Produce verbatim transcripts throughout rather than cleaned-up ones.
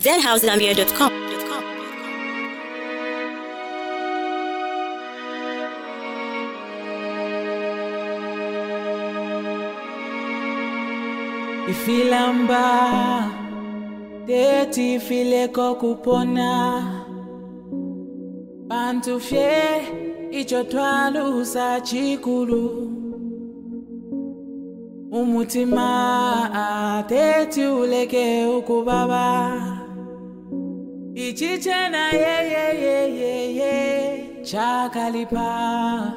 zen house zambia dot com. Ifilamba deti fileko kupona bantu fye icho twalusa chikulu umutima deti uleke ukubaba ichichena ye ye ye ye ye chakalipa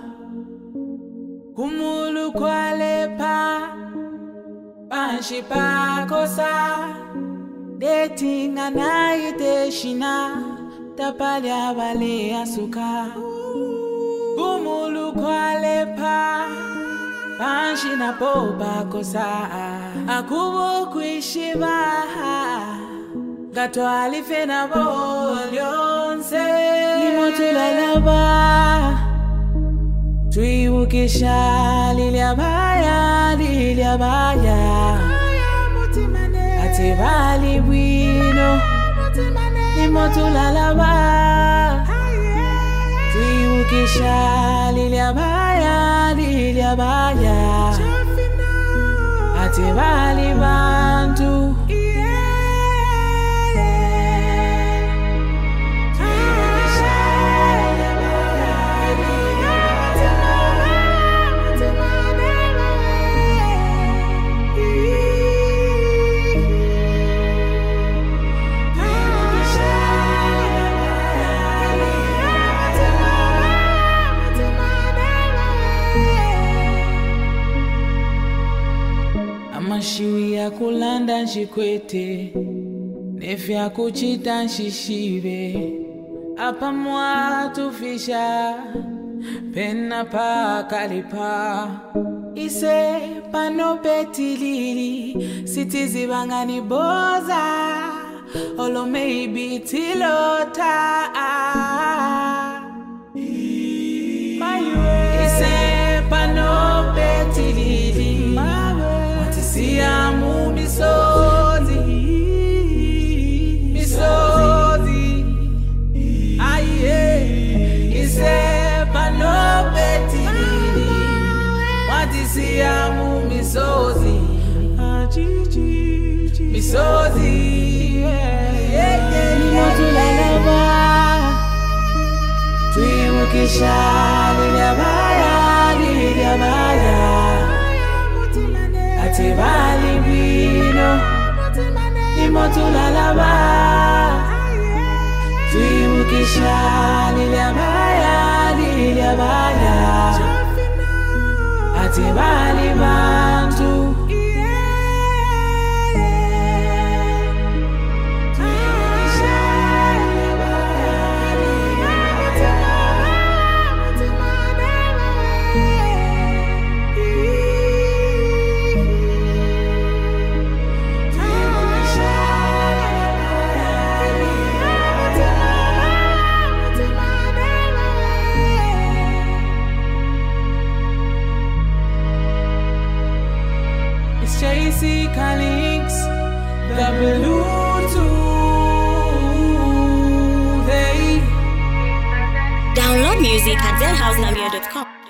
kumulu kwalepa Banshi pa kosa dating anaite shina tapalya vale asuka kumulu kwalepa banshi na popa kosa akubo kuishiba gato alife na bolyonse nimotula laba Tuiukisha lilia baya, lilia baya Ate vali bwino Nimotula laba Tuiukisha lilia baya, lilia baya Ate vali bantu Amashiwi ya kulanda njikwete Nefi ya kuchita nshishive Apa mwa tufisha Pena pa kalipa Ise pano petilili Sitizi bangani boza Olo maybe tilota Ise pano petilili Siamu misozi, misozi, aye, ise pano petili, wati siamu misozi, misozi, nimotula laba, tuiukisha lilia baya, lilia baya. Ate vali bwino Nimotula laba Tuiukisha lilia baya, lilia baya Ate vali bantu J C Calix, the Bluetooth, Download music at zen house zambia dot com.